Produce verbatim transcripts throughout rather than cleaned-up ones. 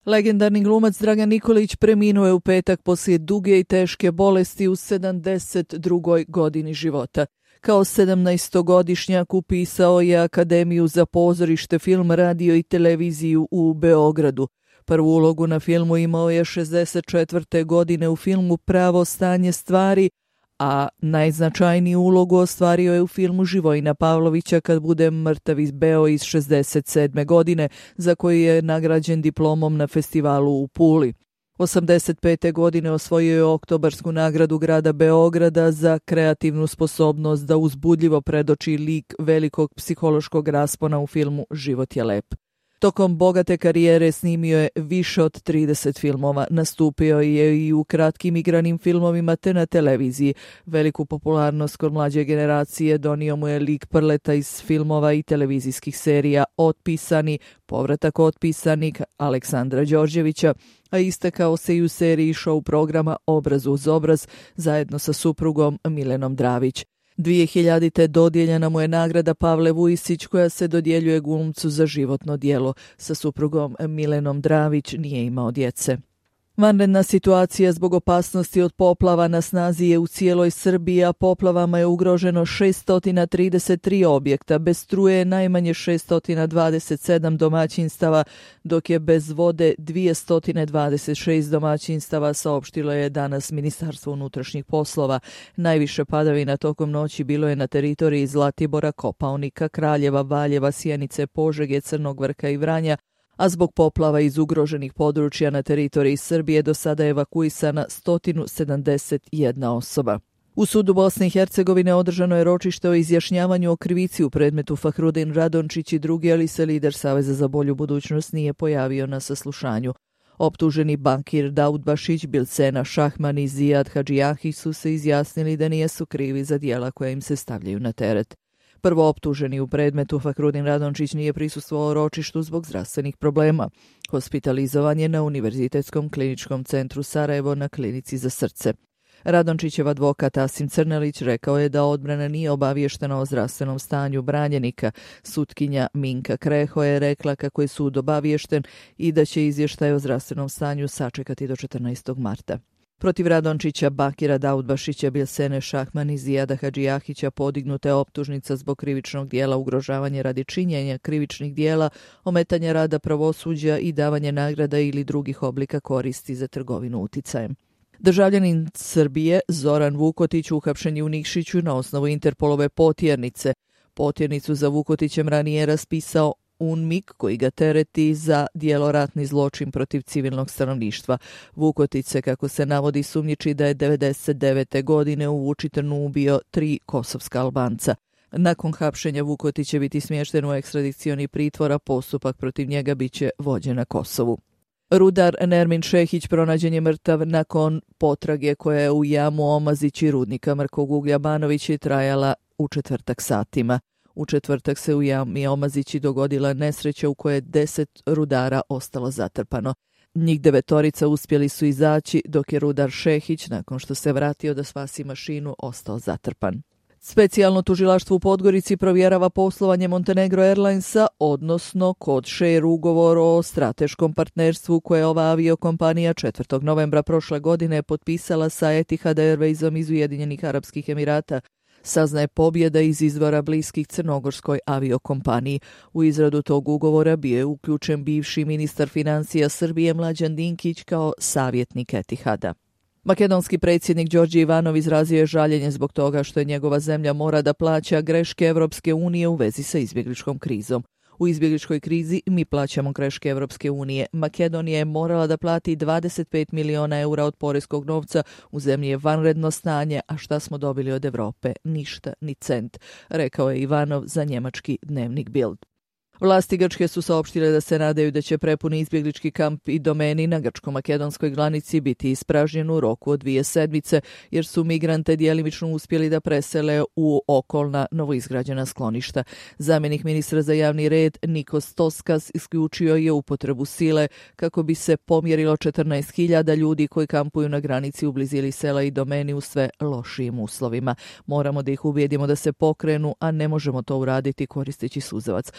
Legendarni glumac Dragan Nikolić preminuo je u petak poslije duge i teške bolesti u sedamdeset drugoj godini života. Kao sedamnaestogodišnjak upisao je Akademiju za pozorište, film, radio i televiziju u Beogradu. Prvu ulogu na filmu imao je šezdeset četvrte godine u filmu Pravo stanje stvari, a najznačajniju ulogu ostvario je u filmu Živojina Pavlovića Kad budem mrtav izbeo iz šezdeset sedme godine, za koji je nagrađen diplomom na festivalu u Puli. osamdeset pete godine osvojio je Oktobarsku nagradu grada Beograda za kreativnu sposobnost da uzbudljivo predoči lik velikog psihološkog raspona u filmu Život je lep. Tokom bogate karijere snimio je više od trideset filmova, nastupio je i u kratkim igranim filmovima te na televiziji. Veliku popularnost kod mlađe generacije donio mu je lik Prleta iz filmova i televizijskih serija Otpisani, Povratak otpisanik Aleksandra Đorđevića, a istakao se i u seriji show programa Obraz uz obraz zajedno sa suprugom Milenom Dravić. dvije hiljadite. dodijeljena mu je nagrada Pavle Vujisić koja se dodjeljuje glumcu za životno djelo. Sa suprugom Milenom Dravić nije imao djece. Vanredna situacija zbog opasnosti od poplava na snazi je u cijeloj Srbiji, a poplavama je ugroženo šesto trideset tri objekta, bez struje najmanje šesto dvadeset sedam domaćinstava, dok je bez vode dvjesto dvadeset šest domaćinstava, saopštilo je danas Ministarstvo unutrašnjih poslova. Najviše padavina tokom noći bilo je na teritoriji Zlatibora, Kopaonika, Kraljeva, Valjeva, Sjenice, Požege, Crnog Vrha i Vranja, a zbog poplava iz ugroženih područja na teritoriji Srbije do sada je evakuisana sto sedamdeset jedna osoba. U sudu Bosne i Hercegovine održano je ročište o izjašnjavanju o krivici u predmetu Fahrudin Radončić i drugi, ali se lider Saveza za bolju budućnost nije pojavio na saslušanju. Optuženi bankir Daudbašić, Bilcena Šahman i Zijad Hadžijahi su se izjasnili da nijesu krivi za djela koja im se stavljaju na teret. Prvo optuženi u predmetu Fahrudin Radončić nije prisustvovao ročištu zbog zdravstvenih problema. Hospitalizovan je na Univerzitetskom kliničkom centru Sarajevo na klinici za srce. Radončićev advokat Asim Crnelić rekao je da odbrana nije obaviještena o zdravstvenom stanju branjenika. Sutkinja Minka Kreho je rekla kako je sud obaviješten i da će izvještaj o zdravstvenom stanju sačekati do četrnaestog marta. Protiv Radončića, Bakira Daudbašića, Bilsene Šahman i Zijada Hadžijahića podignuta je optužnica zbog krivičnog dijela ugrožavanje radi činjenja krivičnih dijela, ometanja rada pravosuđa i davanje nagrada ili drugih oblika koristi za trgovinu uticajem. Državljanin Srbije Zoran Vukotić uhapšen je u Nikšiću na osnovu Interpolove potjernice. Potjernicu za Vukotićem ranije raspisao UNMIK koji ga tereti za djelo ratni zločin protiv civilnog stanovništva. Vukotić se, kako se navodi, sumnjiči da je devedeset devete. godine u Vučitrnu ubio tri kosovska Albanca. Nakon hapšenja Vukotić će biti smješten u ekstradicioni pritvor, a postupak protiv njega bit će vođen na Kosovu. Rudar Nermin Šehić pronađen je mrtav nakon potrage koja je u jamu Omazići rudnika mrkog uglja Banovići trajala u četvrtak satima. U četvrtak se u jami Omazići dogodila nesreća u kojoj je deset rudara ostalo zatrpano. Njih devetorica uspjeli su izaći, dok je rudar Šehić, nakon što se vratio da spasi mašinu, ostao zatrpan. Specijalno tužilaštvo u Podgorici provjerava poslovanje Montenegro Airlinesa, odnosno kod share ugovor o strateškom partnerstvu koje ova aviokompanija četvrtog novembra prošle godine potpisala sa Etihad Airwaysom iz Ujedinjenih Arapskih Emirata, saznaje pobjeda iz izvora bliskih crnogorskoj aviokompaniji. U izradu tog ugovora bio je uključen bivši ministar financija Srbije Mlađan Dinkić kao savjetnik Etihada. Makedonski predsjednik Đorđe Ivanov izrazio je žaljenje zbog toga što je njegova zemlja mora da plaća greške Evropske unije u vezi sa izbjegličkom krizom. U izbjegličkoj krizi mi plaćamo greške Evropske unije. Makedonija je morala da plati dvadeset pet miliona eura od poreskog novca, u zemlji je vanredno stanje, a šta smo dobili od Evrope? Ništa, ni cent, rekao je Ivanov za njemački dnevnik Bild. Vlasti Grčke su saopštile da se nadaju da će prepuni izbjeglički kamp i domeni na grčko-makedonskoj granici biti ispražnjen u roku od dvije sedmice, jer su migrante djelimično uspjeli da presele u okolna novoizgrađena skloništa. Zamjenik ministra za javni red Nikos Toskas isključio je upotrebu sile kako bi se pomjerilo četrnaest hiljada ljudi koji kampuju na granici u blizini sela i domeni u sve lošijim uslovima. Moramo da ih ubijedimo da se pokrenu, a ne možemo to uraditi koristeći suzavac. Polovini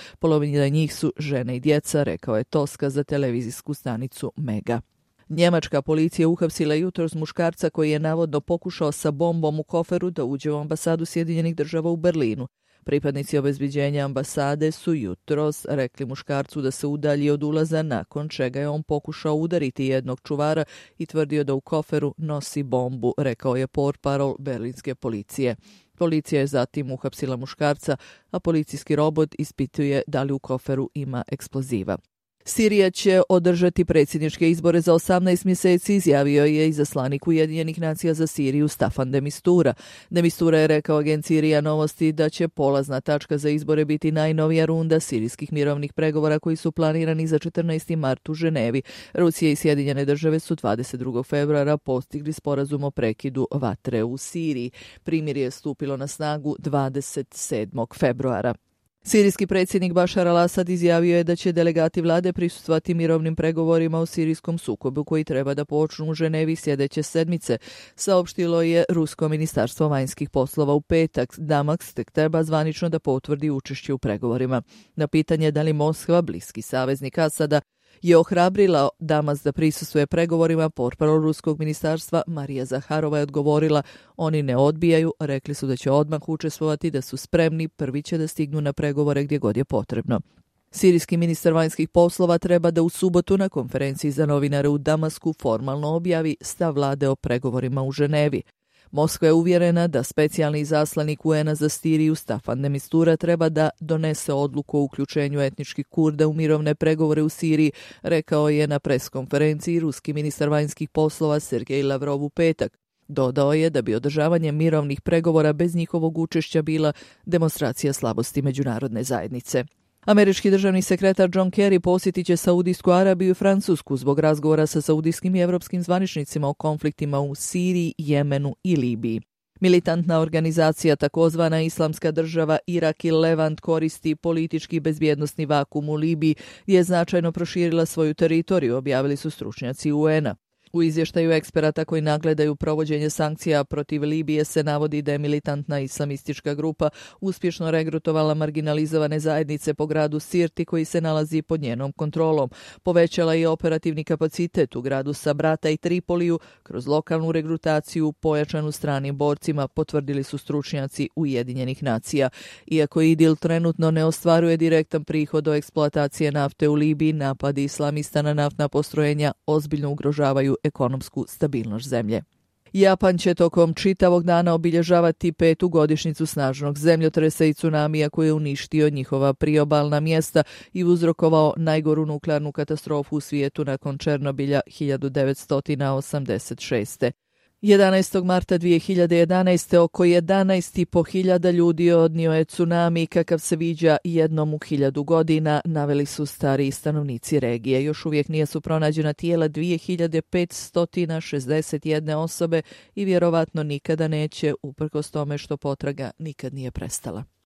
većina njih su žene i djeca, rekao je Toska za televizijsku stanicu Mega. Njemačka policija uhapsila jutros muškarca koji je navodno pokušao sa bombom u koferu da uđe u ambasadu Sjedinjenih država u Berlinu. Pripadnici obezbeđenja ambasade su jutros rekli muškarcu da se udalji od ulaza, nakon čega je on pokušao udariti jednog čuvara i tvrdio da u koferu nosi bombu, rekao je portparol berlinske policije. Policija je zatim uhapsila muškarca, a policijski robot ispituje da li u koferu ima eksploziva. Sirija će održati predsjedničke izbore za osamnaest mjeseci, izjavio je izaslanik Ujedinjenih nacija za Siriju Staffan de Mistura. De Mistura je rekao agenciji RIA Novosti da će polazna tačka za izbore biti najnovija runda sirijskih mirovnih pregovora koji su planirani za četrnaesti mart u Ženevi. Rusija i Sjedinjene države su dvadeset drugog februara postigli sporazum o prekidu vatre u Siriji. Primirje je stupilo na snagu dvadeset sedmog februara. Sirijski predsjednik Bašar al-Asad izjavio je da će delegati vlade prisustvovati mirovnim pregovorima u sirijskom sukobu koji treba da počnu u Ženevi sljedeće sedmice, saopštilo je Rusko ministarstvo vanjskih poslova u petak. Damas tek treba zvanično da potvrdi učešće u pregovorima. Na pitanje da li Moskva, bliski saveznik Asada, je ohrabrila Damas da prisustvuje pregovorima, portparol Ruskog ministarstva Marija Zaharova je odgovorila: oni ne odbijaju, rekli su da će odmah učestvovati, da su spremni, prvi će da stignu na pregovore gdje god je potrebno. Sirijski ministar vanjskih poslova treba da u subotu na konferenciji za novinare u Damasku formalno objavi stav vlade o pregovorima u Ženevi. Moskva je uvjerena da specijalni izaslanik U N a za Siriju Staffan de Mistura treba da donese odluku o uključenju etničkih Kurda u mirovne pregovore u Siriji, rekao je na preskonferenciji ruski ministar vanjskih poslova Sergej Lavrov u petak. Dodao je da bi održavanje mirovnih pregovora bez njihovog učešća bila demonstracija slabosti međunarodne zajednice. Američki državni sekretar John Kerry posjetit će Saudijsku Arabiju i Francusku zbog razgovora sa saudijskim i evropskim zvaničnicima o konfliktima u Siriji, Jemenu i Libiji. Militantna organizacija takozvana Islamska država Irak i Levant koristi politički i bezbjednosni vakum u Libiji gdje je značajno proširila svoju teritoriju, objavili su stručnjaci U N a. U izvještaju eksperata koji nagledaju provođenje sankcija protiv Libije se navodi da je militantna islamistička grupa uspješno regrutovala marginalizovane zajednice po gradu Sirti koji se nalazi pod njenom kontrolom. Povećala je operativni kapacitet u gradu Sabrata i Tripoliju kroz lokalnu regrutaciju pojačanu stranim borcima, potvrdili su stručnjaci Ujedinjenih nacija. Iako IDIL trenutno ne ostvaruje direktan prihod od eksploatacije nafte u Libiji, napadi islamista na naftna postrojenja ozbiljno ugrožavaju ekonomsku stabilnost zemlje. Japan će tokom čitavog dana obilježavati petu godišnjicu snažnog zemljotresa i tsunamija koji je uništio njihova priobalna mjesta i uzrokovao najgoru nuklearnu katastrofu u svijetu nakon Černobilja hiljadu devetsto osamdeset šeste. jedanaestog marta dvije hiljade jedanaeste. oko jedanaest i po hiljada ljudi odnio je tsunami kakav se viđa jednom u hiljadu godina, naveli su stariji stanovnici regije. Još uvijek nisu pronađena tijela dvije hiljade petsto šezdeset jedne osobe i vjerovatno nikada neće, uprkos tome što potraga nikad nije prestala.